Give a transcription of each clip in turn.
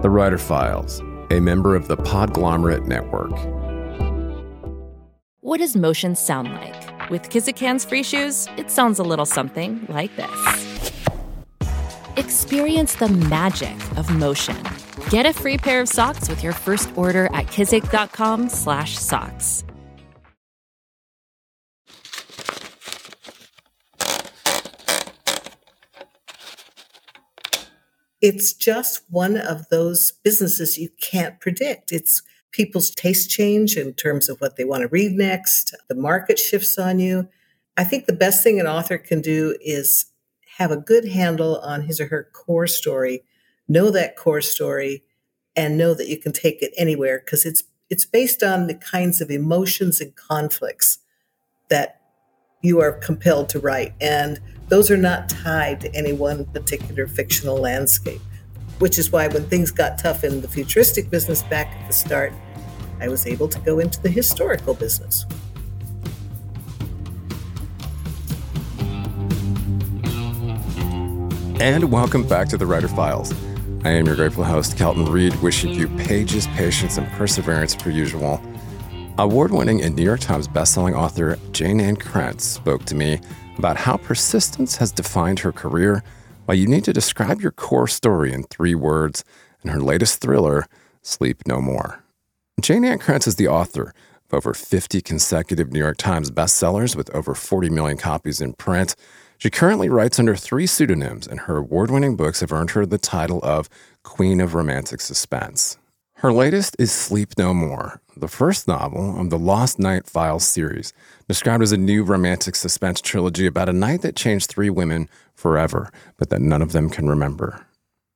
The Writer Files, a member of the Podglomerate Network. What does motion sound like? With Kizikans free shoes, it sounds a little something like this. Experience the magic of motion. Get a free pair of socks with your first order at kizik.com/socks. It's just one of those businesses you can't predict. It's people's taste change in terms of what they want to read next. The market shifts on you. I think the best thing an author can do is have a good handle on his or her core story, know that core story, and know that you can take it anywhere because it's based on the kinds of emotions and conflicts that you are compelled to write. And those are not tied to any one particular fictional landscape, which is why when things got tough in the futuristic business back at the start, I was able to go into the historical business. And welcome back to The Writer Files. I am your grateful host, Kelton Reid, wishing you pages, patience, and perseverance per usual. Award-winning and New York Times bestselling author Jayne Ann Krentz spoke to me about how persistence has defined her career, why you need to describe your core story in 3 words, and her latest thriller, Sleep No More. Jayne Ann Krentz is the author of over 50 consecutive New York Times bestsellers with over 40 million copies in print. She currently writes under 3 pseudonyms, and her award-winning books have earned her the title of Queen of Romantic Suspense. Her latest is Sleep No More, the first novel of the Lost Night Files series, described as a new romantic suspense trilogy about a night that changed 3 women forever, but that none of them can remember.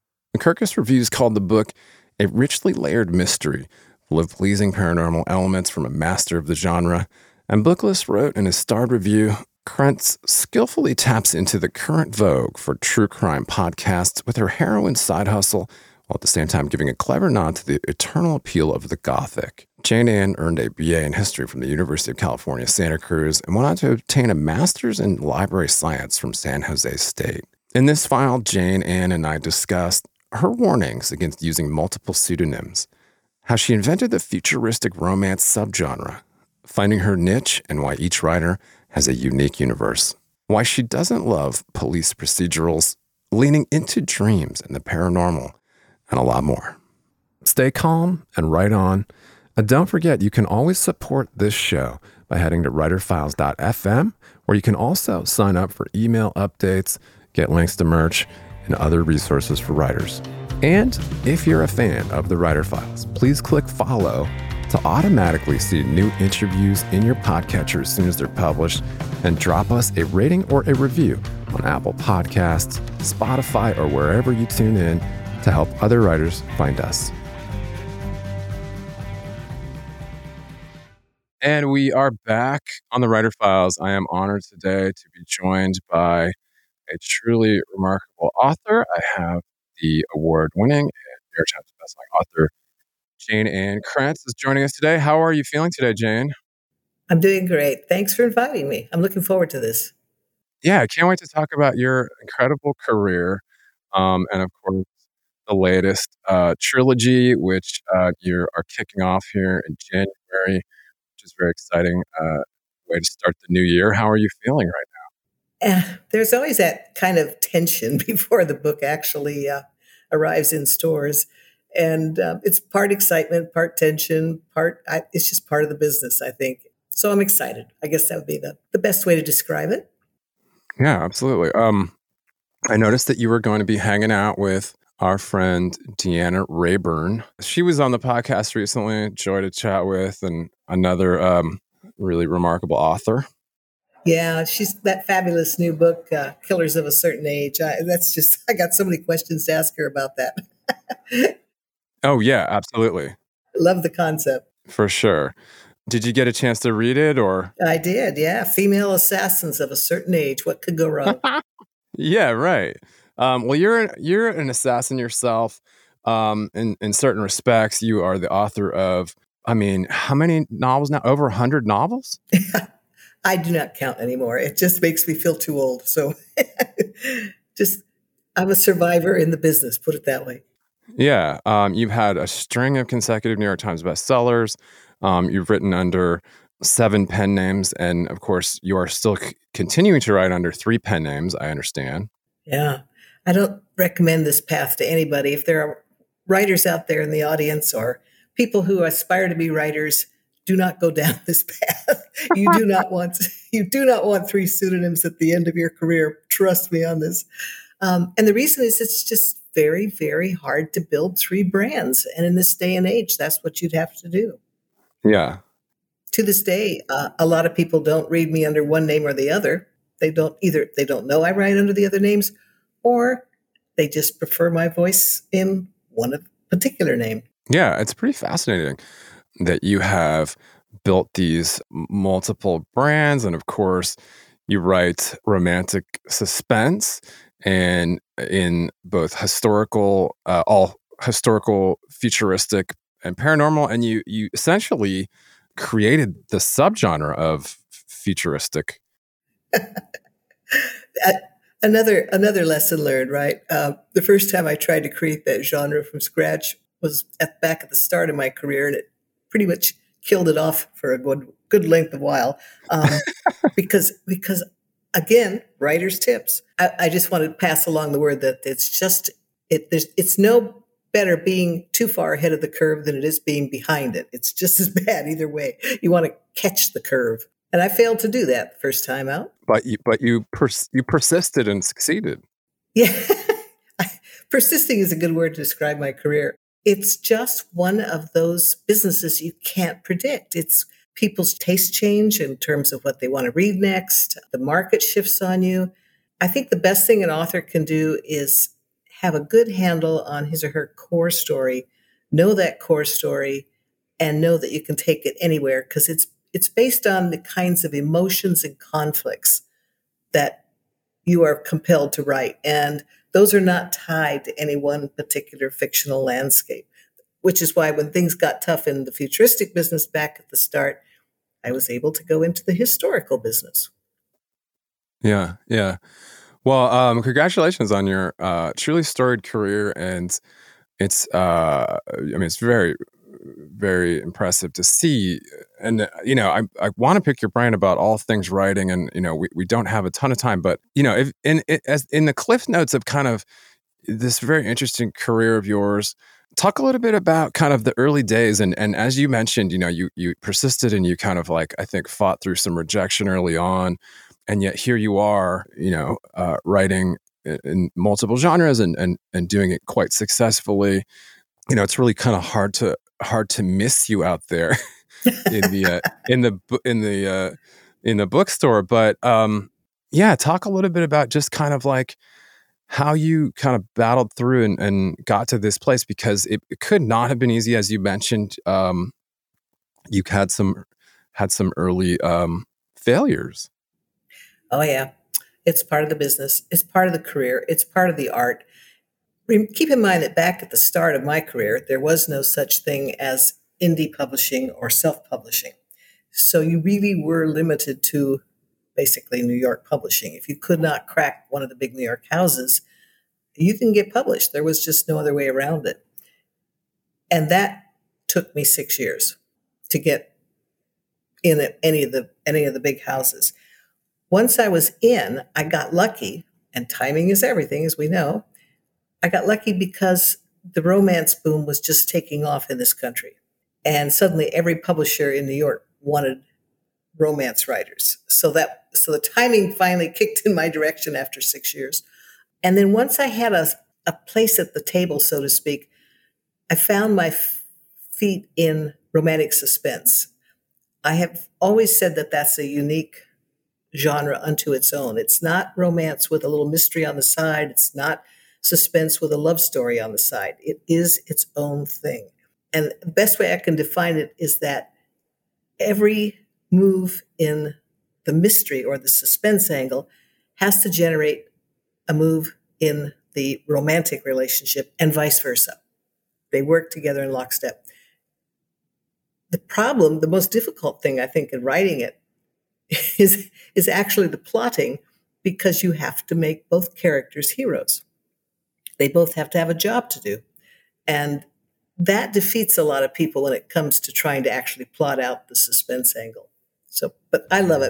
Kirkus Reviews called the book a richly layered mystery, full of pleasing paranormal elements from a master of the genre, and Booklist wrote in his starred review, Krentz skillfully taps into the current vogue for true crime podcasts with her heroine's side hustle, while at the same time giving a clever nod to the eternal appeal of the Gothic. Jayne Ann earned a BA in history from the University of California, Santa Cruz, and went on to obtain a master's in library science from San Jose State. In this file, Jayne Ann and I discussed her warnings against using multiple pseudonyms, how she invented the futuristic romance subgenre, finding her niche and why each writer has a unique universe, why she doesn't love police procedurals, leaning into dreams and the paranormal, and a lot more. Stay calm and write on. And don't forget, you can always support this show by heading to writerfiles.fm, where you can also sign up for email updates, get links to merch, and other resources for writers. And if you're a fan of the Writer Files, please click follow to automatically see new interviews in your podcatcher as soon as they're published, and drop us a rating or a review on Apple Podcasts, Spotify, or wherever you tune in to help other writers find us. And we are back on the Writer Files. I am honored today to be joined by a truly remarkable author. I have the award-winning and New York Times bestselling author Jayne Ann Krentz is joining us today. How are you feeling today, Jayne? I'm doing great. Thanks for inviting me. I'm looking forward to this. Yeah, I can't wait to talk about your incredible career, and of course, the latest trilogy, which you are kicking off here in January, which is very exciting. Way to start the new year. How are you feeling right There's always that kind of tension before the book actually arrives in stores. And it's part excitement, part tension, it's just part of the business, I think. So I'm excited. I guess that would be the best way to describe it. now? Yeah, absolutely. I noticed that you were going to be hanging out with our friend Deanna Rayburn. She was on the podcast recently, joy to chat with, and another really remarkable author. Yeah, she's that fabulous new book, Killers of a Certain Age. I got so many questions to ask her about that. Oh, yeah, absolutely. Love the concept. For sure. Did you get a chance to read it, or? I did, yeah. Female assassins of a certain age. What could go wrong? Yeah, right. Well, you're an assassin yourself. In certain respects, you are the author of, how many novels now? Over 100 novels? I do not count anymore. It just makes me feel too old. So I'm a survivor in the business, put it that way. Yeah. You've had a string of consecutive New York Times bestsellers. You've written under 7 pen names. And of course, you are still continuing to write under 3 pen names, I understand. Yeah. I don't recommend this path to anybody. If there are writers out there in the audience or people who aspire to be writers, do not go down this path. You do not want 3 pseudonyms at the end of your career. Trust me on this. And the reason is it's just very, very hard to build 3 brands. And in this day and age, that's what you'd have to do. Yeah. To this day, a lot of people don't read me under one name or the other. They don't know I write under the other names, or they just prefer my voice in one particular name. Yeah. It's pretty fascinating that you have built these multiple brands. And of course, you write romantic suspense and in both all historical, futuristic, and paranormal. And you essentially created the subgenre of futuristic. Another lesson learned, right? The first time I tried to create that genre from scratch was back at the start of my career, and it pretty much killed it off for a good length of while, because again, writer's tips. I just want to pass along the word that it's no better being too far ahead of the curve than it is being behind it. It's just as bad either way. You want to catch the curve. And I failed to do that the first time out. But you persisted and succeeded. Yeah. Persisting is a good word to describe my career. It's just one of those businesses you can't predict. It's people's taste change in terms of what they want to read next. The market shifts on you. I think the best thing an author can do is have a good handle on his or her core story, know that core story, and know that you can take it anywhere, because it's based on the kinds of emotions and conflicts that you are compelled to write. And those are not tied to any one particular fictional landscape, which is why when things got tough in the futuristic business back at the start, I was able to go into the historical business. Yeah, yeah. Well, congratulations on your truly storied career, and it's it's very, very impressive to see. And I want to pick your brain about all things writing, and we don't have a ton of time, but if in the cliff notes of kind of this very interesting career of yours, talk a little bit about kind of the early days, and as you mentioned, you persisted and you kind of I think fought through some rejection early on. And yet here you are, writing in multiple genres and doing it quite successfully. It's really kind of hard to miss you out there in the bookstore. But talk a little bit about just kind of how you kind of battled through and got to this place, because it could not have been easy, as you mentioned. You had some early failures. Oh, yeah. It's part of the business. It's part of the career. It's part of the art. Keep in mind that back at the start of my career, there was no such thing as indie publishing or self-publishing. So you really were limited to basically New York publishing. If you could not crack one of the big New York houses, you didn't get published. There was just no other way around it. And that took me 6 years to get in at any of the big houses. Once I was in, I got lucky, and timing is everything, as we know. I got lucky because the romance boom was just taking off in this country. And suddenly every publisher in New York wanted romance writers. So the timing finally kicked in my direction after 6 years. And then once I had a place at the table, so to speak, I found my feet in romantic suspense. I have always said that that's a unique genre unto its own. It's not romance with a little mystery on the side. It's not suspense with a love story on the side. It is its own thing. And the best way I can define it is that every move in the mystery or the suspense angle has to generate a move in the romantic relationship and vice versa. They work together in lockstep. The most difficult thing I think in writing it is actually the plotting, because you have to make both characters heroes. They both have to have a job to do. And that defeats a lot of people when it comes to trying to actually plot out the suspense angle. So, but I love it.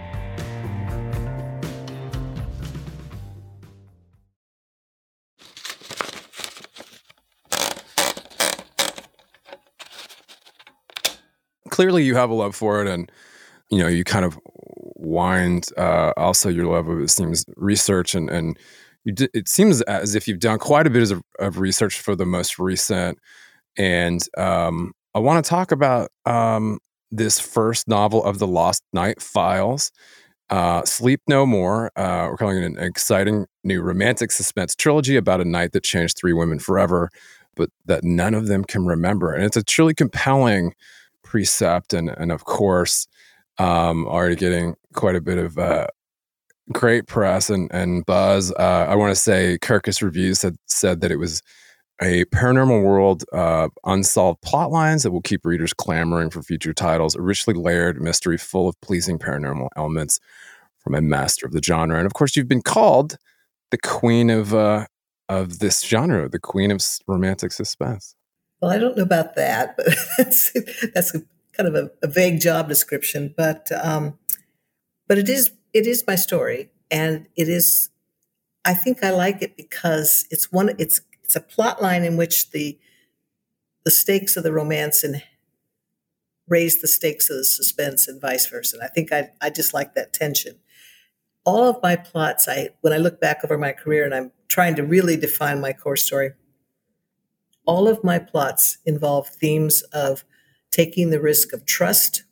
Clearly you have a love for it, and you kind of wind also your love of, it seems, research, and it seems as if you've done quite a bit of research for the most recent. And I want to talk about this first novel of the Lost Night Files, Sleep No More. We're calling it an exciting new romantic suspense trilogy about a night that changed 3 women forever, but that none of them can remember. And it's a truly compelling precept, and of course, already getting quite a bit of great press and buzz. I want to say Kirkus Reviews had said that it was a paranormal world of unsolved plot lines that will keep readers clamoring for future titles, a richly layered mystery full of pleasing paranormal elements from a master of the genre. And of course, you've been called the queen of this genre, the queen of romantic suspense. Well, I don't know about that, but that's kind of a vague job description. But it is my story, and it is. I think I like it because it's a plot line in which the stakes of the romance and raise the stakes of the suspense, and vice versa. And I think I just like that tension. All of my plots, when I look back over my career and I'm trying to really define my core story, all of my plots involve themes of taking the risk of trust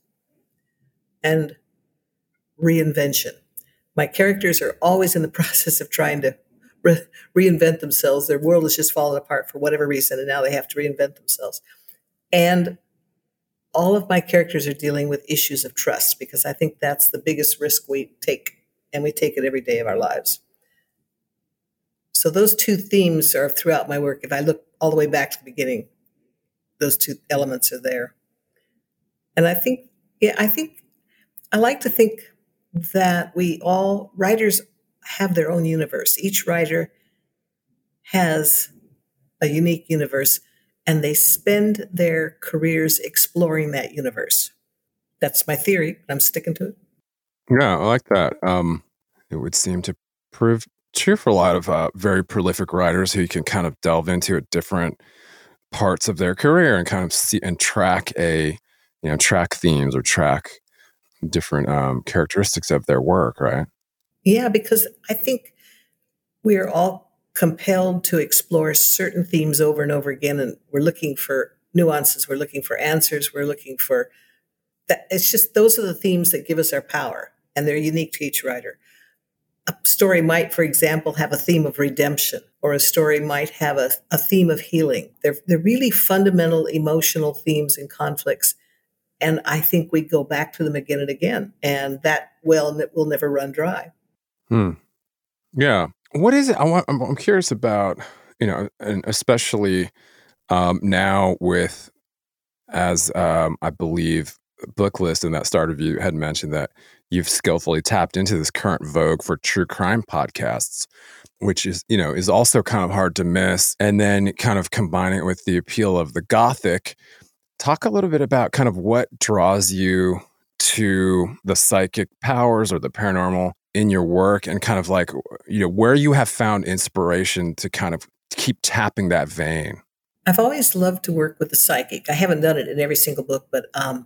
and reinvention. My characters are always in the process of trying to reinvent themselves. Their world has just fallen apart for whatever reason, and now they have to reinvent themselves. And all of my characters are dealing with issues of trust, because I think that's the biggest risk we take, and we take it every day of our lives. So those 2 themes are throughout my work. If I look all the way back to the beginning, those 2 elements are there. And I think I like to think that writers have their own universe. Each writer has a unique universe, and they spend their careers exploring that universe. That's my theory, and I'm sticking to it. Yeah, I like that. It would seem to prove true for a lot of very prolific writers who you can kind of delve into at different parts of their career and kind of see and track track themes or track different characteristics of their work, right? Yeah, because I think we are all compelled to explore certain themes over and over again, and we're looking for nuances, we're looking for answers, we're looking for that. It's just those are the themes that give us our power, and they're unique to each writer. A story might, for example, have a theme of redemption, or a story might have a theme of healing. They're really fundamental emotional themes and conflicts. And I think we go back to them again and again, and that well will never run dry. Yeah. What is it? I'm curious about, and especially now with, as I believe, Booklist in that start review had mentioned that you've skillfully tapped into this current vogue for true crime podcasts, which is also kind of hard to miss. And then kind of combining it with the appeal of the Gothic. Talk a little bit about kind of what draws you to the psychic powers or the paranormal in your work, and kind of like, where you have found inspiration to kind of keep tapping that vein. I've always loved to work with the psychic. I haven't done it in every single book, but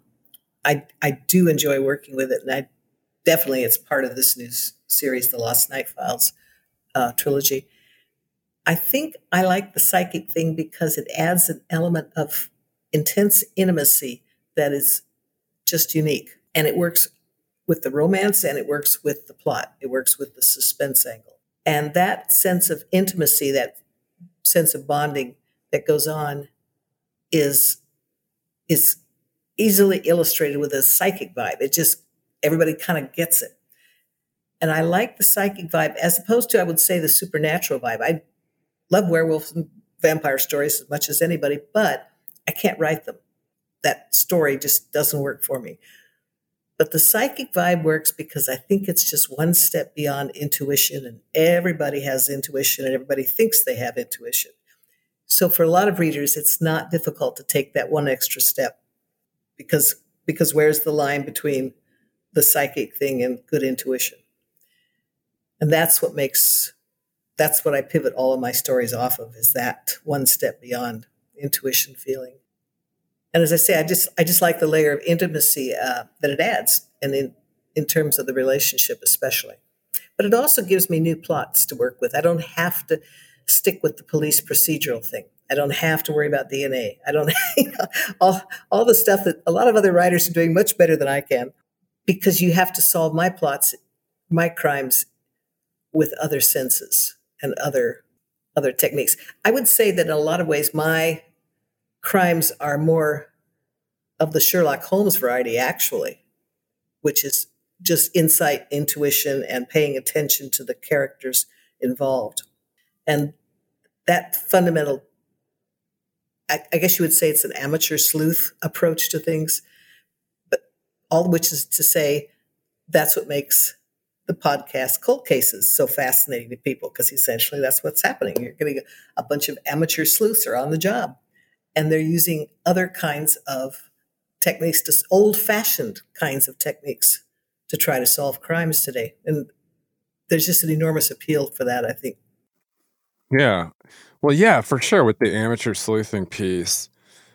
I do enjoy working with it. And it's part of this new series, the Lost Night Files trilogy. I think I like the psychic thing because it adds an element of intense intimacy that is just unique. And it works with the romance, and it works with the plot. It works with the suspense angle. And that sense of intimacy, that sense of bonding that goes on is easily illustrated with a psychic vibe. It just, everybody kind of gets it. And I like the psychic vibe as opposed to, I would say, the supernatural vibe. I love werewolves and vampire stories as much as anybody, but I can't write them. That story just doesn't work for me. But the psychic vibe works because I think it's just one step beyond intuition, and everybody has intuition and everybody thinks they have intuition. So for a lot of readers, it's not difficult to take that one extra step because where's the line between the psychic thing and good intuition? And that's what I pivot all of my stories off of, is that one step beyond intuition feeling. And as I say, I just like the layer of intimacy that it adds, and in terms of the relationship especially. But it also gives me new plots to work with. I don't have to stick with the police procedural thing. I don't have to worry about DNA. I don't all the stuff that a lot of other writers are doing much better than I can, because you have to solve my plots, my crimes, with other senses and other techniques. I would say that in a lot of ways, my crimes are more of the Sherlock Holmes variety, actually, which is just insight, intuition, and paying attention to the characters involved. And that fundamental, I guess you would say it's an amateur sleuth approach to things, but all of which is to say that's what makes the podcast Cold Cases so fascinating to people, because essentially that's what's happening. You're getting a bunch of amateur sleuths are on the job, and they're using other kinds of techniques, just old-fashioned kinds of techniques, to try to solve crimes today. And there's just an enormous appeal for that, I think. Yeah. Well, yeah, for sure. With the amateur sleuthing piece,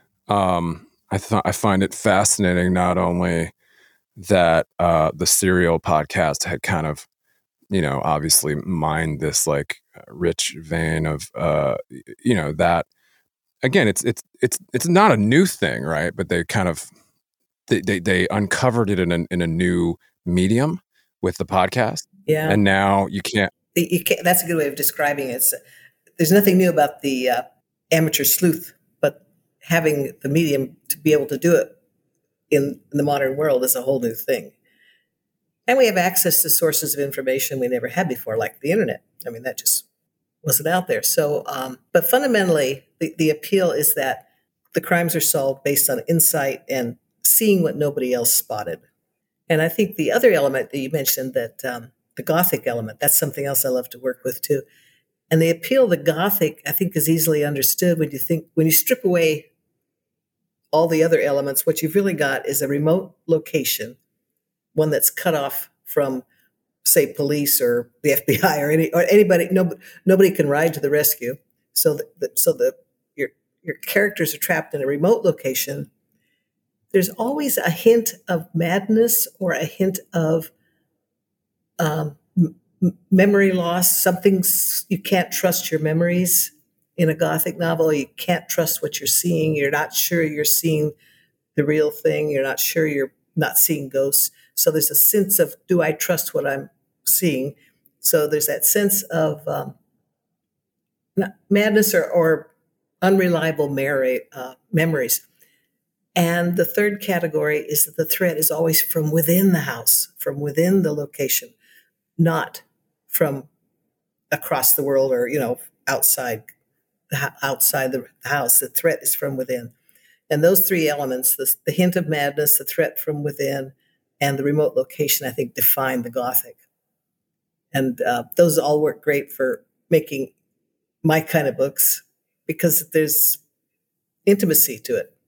I find it fascinating not only that the Serial podcast had kind of, obviously mined this like rich vein of, that, again, it's not a new thing, right? But they kind of they uncovered it in a new medium with the podcast. Yeah. And now you can't. That's a good way of describing it. There's nothing new about the amateur sleuth, but having the medium to be able to do it in the modern world is a whole new thing. And we have access to sources of information we never had before, like the internet. I mean, that just wasn't out there. So, but fundamentally, the appeal is that the crimes are solved based on insight and seeing what nobody else spotted. And I think the other element that you mentioned, that the Gothic element, that's something else I love to work with too. And the appeal of the Gothic, I think, is easily understood when you strip away all the other elements. What you've really got is a remote location, one that's cut off from, say, police or the FBI or anybody. Nobody can ride to the rescue. So your characters are trapped in a remote location. There's always a hint of madness or a hint of memory loss. You can't trust your memories in a Gothic novel. You can't trust what you're seeing. You're not sure you're seeing the real thing. You're not sure you're not seeing ghosts. So there's a sense of, do I trust what I'm seeing? So there's that sense of madness or unreliable memories. And the third category is that the threat is always from within the house, from within the location, not from across the world or, outside the house. The threat is from within. And those three elements, the hint of madness, the threat from within, and the remote location, I think, define the Gothic. And those all work great for making my kind of books because there's intimacy to it.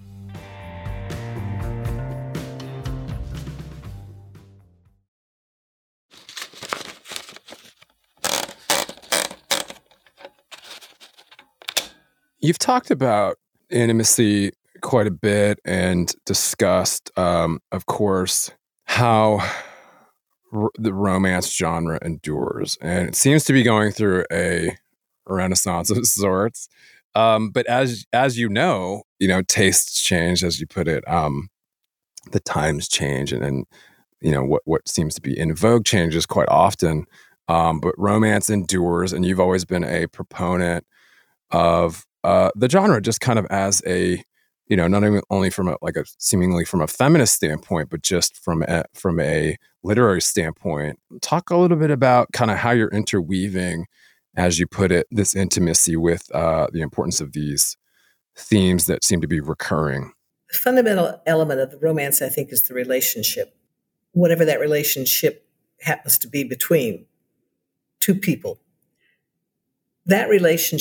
You've talked about intimacy quite a bit and discussed, of course, how the romance genre endures. And it seems to be going through a renaissance of sorts. But as you know, tastes change, as you put it. The times change and what seems to be in vogue changes quite often. But romance endures, and you've always been a proponent of the genre, just kind of as a, not even only from seemingly from a feminist standpoint, but just from a literary standpoint. Talk a little bit about kind of how you're interweaving, as you put it, this intimacy with the importance of these themes that seem to be recurring. The fundamental element of the romance, I think, is the relationship, whatever that relationship happens to be between two people. That relationship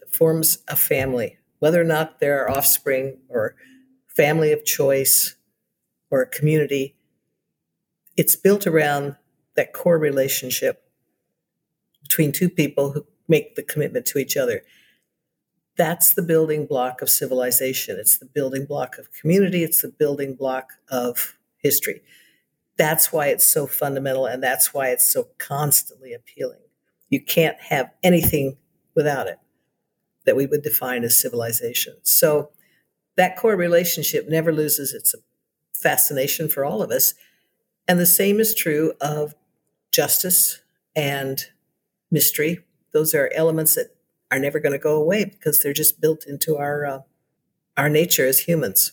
forms a family, whether or not they're offspring or family of choice or a community. It's built around that core relationship between two people who make the commitment to each other. That's the building block of civilization. It's the building block of community. It's the building block of history. That's why it's so fundamental, and that's why it's so constantly appealing. You can't have anything without it that we would define as civilization. So that core relationship never loses its fascination for all of us. And the same is true of justice and mystery. Those are elements that are never going to go away because they're just built into our nature as humans.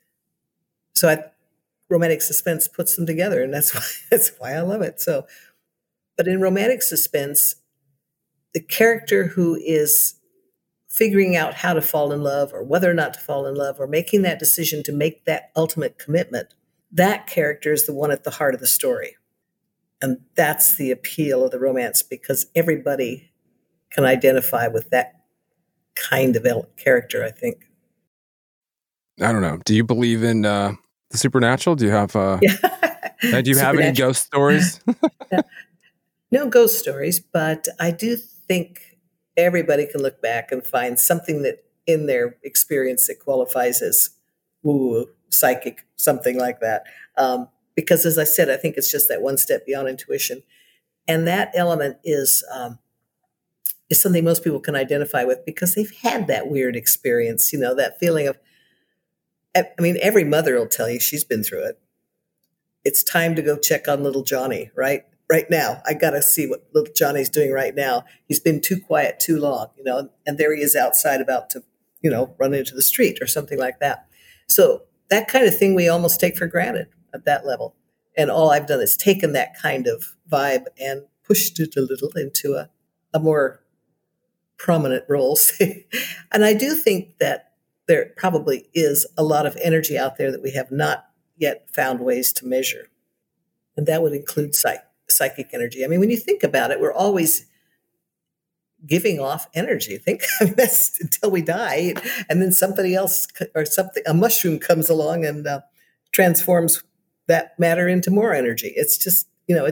So romantic suspense puts them together, and that's why I love it. So, but in romantic suspense, the character who is figuring out how to fall in love or whether or not to fall in love or making that decision to make that ultimate commitment, that character is the one at the heart of the story. And that's the appeal of the romance, because everybody can identify with that kind of character, I think. I don't know. Do you believe in the supernatural? Do you have do you have any ghost stories? No ghost stories, but I do think everybody can look back and find something that in their experience that qualifies as psychic, something like that. Because as I said, I think it's just that one step beyond intuition. And that element is something most people can identify with because they've had that weird experience, that feeling of, every mother will tell you she's been through it. It's time to go check on little Johnny, right? Right now. I got to see what little Johnny's doing right now. He's been too quiet too long, and there he is outside about to, run into the street or something like that. So that kind of thing we almost take for granted at that level. And all I've done is taken that kind of vibe and pushed it a little into a more prominent role. And I do think that there probably is a lot of energy out there that we have not yet found ways to measure. And that would include psychic energy. When you think about it, we're always giving off energy. That's until we die. And then somebody else or a mushroom comes along and transforms that matter into more energy. It's just,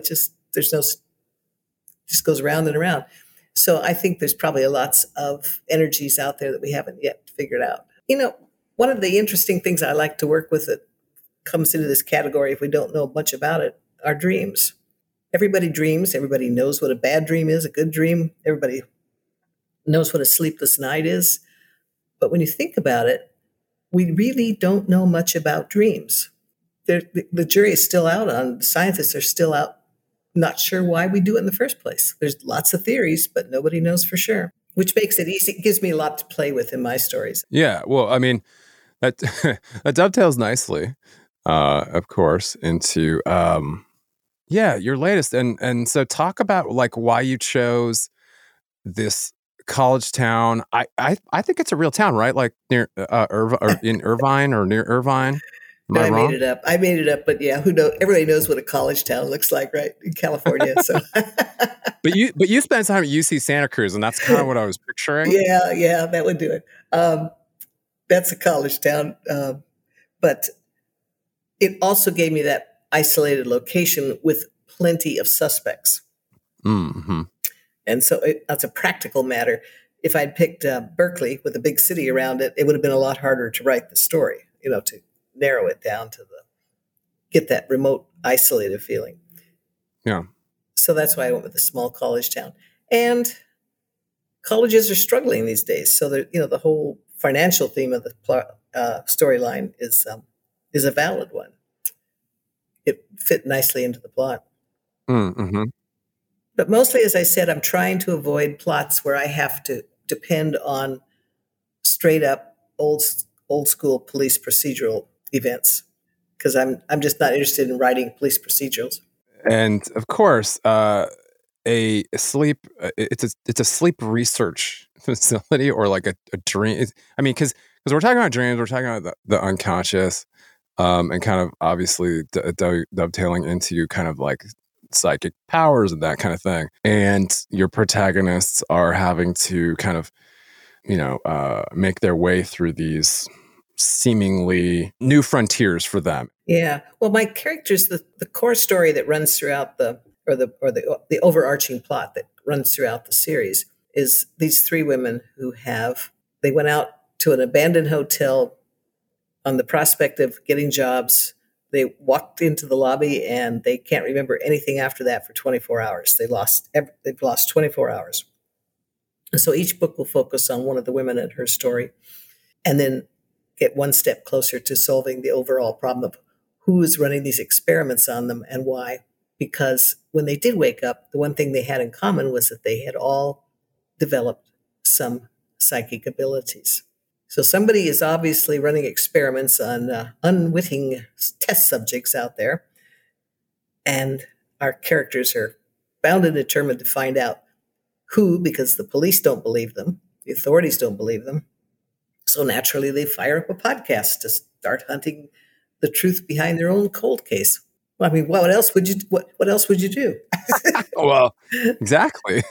just goes round and around. So I think there's probably lots of energies out there that we haven't yet figured out. One of the interesting things I like to work with that comes into this category, if we don't know much about it, are dreams. Everybody dreams. Everybody knows what a bad dream is, a good dream. Everybody knows what a sleepless night is. But when you think about it, we really don't know much about dreams. The jury is still out on, scientists are still out, not sure why we do it in the first place. There's lots of theories, but nobody knows for sure, which makes it easy. It gives me a lot to play with in my stories. Yeah, well, that that dovetails nicely, of course, into your latest. And so talk about like why you chose this college town. I think it's a real town, right? Like near in Irvine or near Irvine. I made it up. But yeah, who knows? Everybody knows what a college town looks like, right? In California. So, but you spent time at UC Santa Cruz, and that's kind of what I was picturing. Yeah, that would do it. That's a college town, but it also gave me that isolated location with plenty of suspects. Mm-hmm. And so that's a practical matter. If I'd picked Berkeley with a big city around it, it would have been a lot harder to write the story, to narrow it down to get that remote, isolated feeling. Yeah. So that's why I went with a small college town. And colleges are struggling these days. So the whole financial theme of the storyline is a valid one. It fit nicely into the plot. Mm-hmm. But mostly, as I said, I'm trying to avoid plots where I have to depend on straight up old school police procedural events, because I'm just not interested in writing police procedurals. And of course, it's a sleep research facility, or like a dream. Because we're talking about dreams, we're talking about the unconscious, and kind of obviously dovetailing into kind of like psychic powers and that kind of thing. And your protagonists are having to kind of make their way through these seemingly new frontiers for them. Yeah. Well, my characters, the core story that runs throughout the overarching plot that runs throughout the series is these three women who they went out to an abandoned hotel on the prospect of getting jobs. They walked into the lobby and they can't remember anything after that for 24 hours. They've lost 24 hours. And so each book will focus on one of the women and her story, and then get one step closer to solving the overall problem of who is running these experiments on them and why. Because when they did wake up, the one thing they had in common was that they had all developed some psychic abilities. So somebody is obviously running experiments on unwitting test subjects out there. And our characters are bound and determined to find out who, because the police don't believe them, the authorities don't believe them. So naturally, they fire up a podcast to start hunting the truth behind their own cold case. Well, I mean, what else would you do? Well, exactly.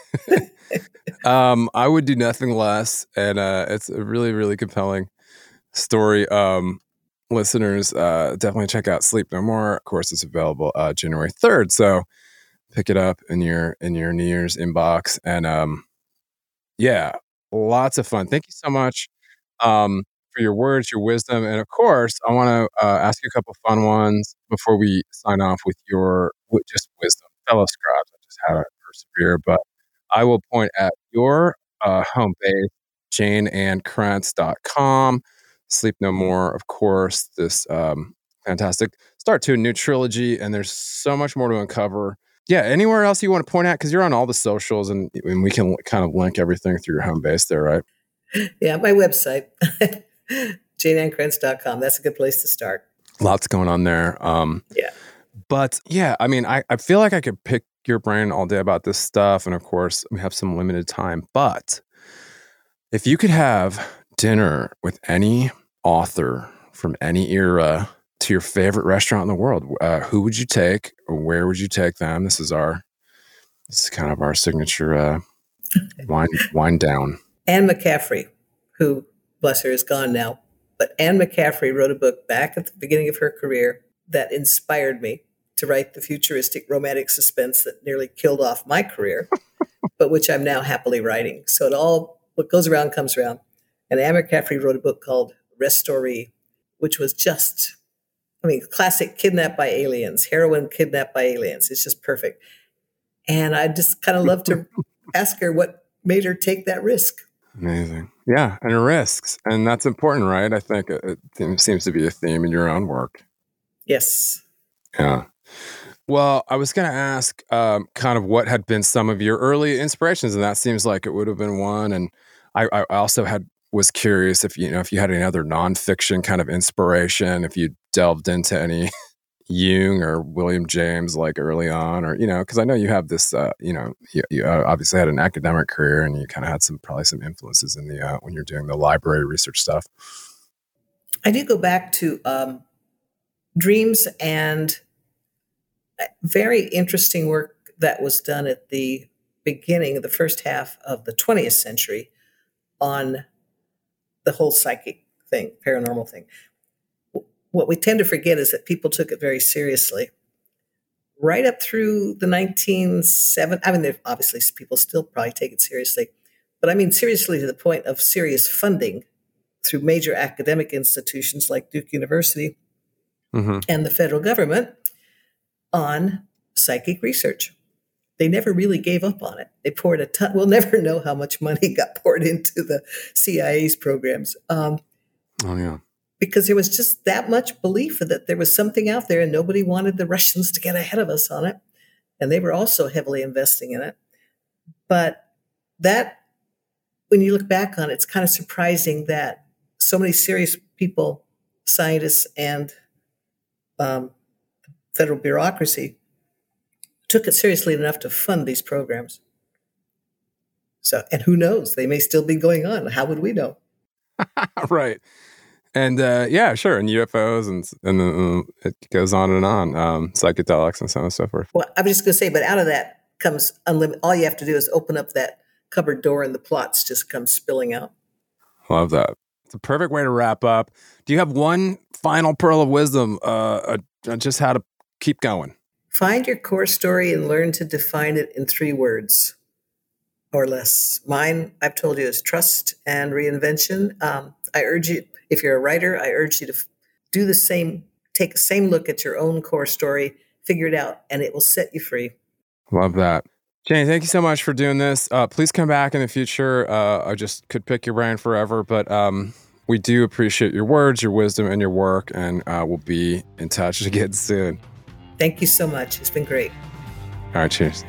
I would do nothing less, and it's a really, really compelling story. Listeners, definitely check out Sleep No More. Of course, it's available January 3rd, so pick it up in your New Year's inbox. And yeah, lots of fun. Thank you so much for your words, your wisdom, and of course, I want to ask you a couple fun ones before we sign off with your just wisdom. Fellow scribes, I just had to persevere, but I will point at your home page, janeannkrentz.com. Sleep No More, of course, this fantastic start to a new trilogy, and there's so much more to uncover. Yeah, anywhere else you want to point at? Because you're on all the socials, and we can kind of link everything through your home base there, right? Yeah, my website, janeannkrentz.com. That's a good place to start. Lots going on there. Yeah. But yeah, I mean, I feel like I could pick your brain all day about this stuff. And of course, we have some limited time. But if you could have dinner with any author from any era to your favorite restaurant in the world, who would you take? Or where would you take them? This is kind of our signature wind down. Anne McCaffrey, who, bless her, is gone now. But Anne McCaffrey wrote a book back at the beginning of her career that inspired me to write the futuristic romantic suspense that nearly killed off my career, but which I'm now happily writing. So what goes around comes around. And Anne McCaffrey wrote a book called Restoree, which was just, classic kidnapped by aliens, heroine kidnapped by aliens. It's just perfect. And I just kind of love to ask her what made her take that risk. Amazing. Yeah, and risks. And that's important, right? I think it seems to be a theme in your own work. Yes. Yeah. Well, I was going to ask kind of what had been some of your early inspirations, and that seems like it would have been one. And I also was curious if you had any other nonfiction kind of inspiration, if you delved into any Jung or William James like early on, or because I know you have this you obviously had an academic career, and you kind of had probably some influences in the when you're doing the library research stuff. I do go back to dreams and very interesting work that was done at the beginning of the first half of the 20th century on the whole psychic thing, paranormal thing. What we tend to forget is that people took it very seriously. Right up through the 1970s, obviously people still probably take it seriously, but seriously to the point of serious funding through major academic institutions like Duke University and the federal government on psychic research. They never really gave up on it. They poured a ton. We'll never know how much money got poured into the CIA's programs. Oh, yeah. Because there was just that much belief that there was something out there, and nobody wanted the Russians to get ahead of us on it. And they were also heavily investing in it. But that, when you look back on it, it's kind of surprising that so many serious people, scientists and federal bureaucracy, took it seriously enough to fund these programs. So, and who knows? They may still be going on. How would we know? Right. And yeah, sure. And UFOs and it goes on and on. Psychedelics and so on and so forth. Well, I was just going to say, but out of that comes unlimited. All you have to do is open up that cupboard door and the plots just come spilling out. Love that. It's a perfect way to wrap up. Do you have one final pearl of wisdom on just how to keep going? Find your core story and learn to define it in 3 words or less. Mine, I've told you, is trust and reinvention. I urge you, if you're a writer, I urge you to do the same, take the same look at your own core story, figure it out, and it will set you free. Love that. Jane, thank you so much for doing this. Please come back in the future. I just could pick your brain forever, but we do appreciate your words, your wisdom, and your work, and we'll be in touch again soon. Thank you so much. It's been great. All right, cheers.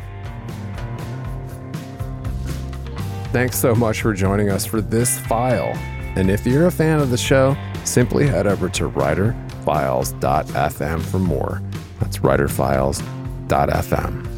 Thanks so much for joining us for this file. And if you're a fan of the show, simply head over to writerfiles.fm for more. That's writerfiles.fm.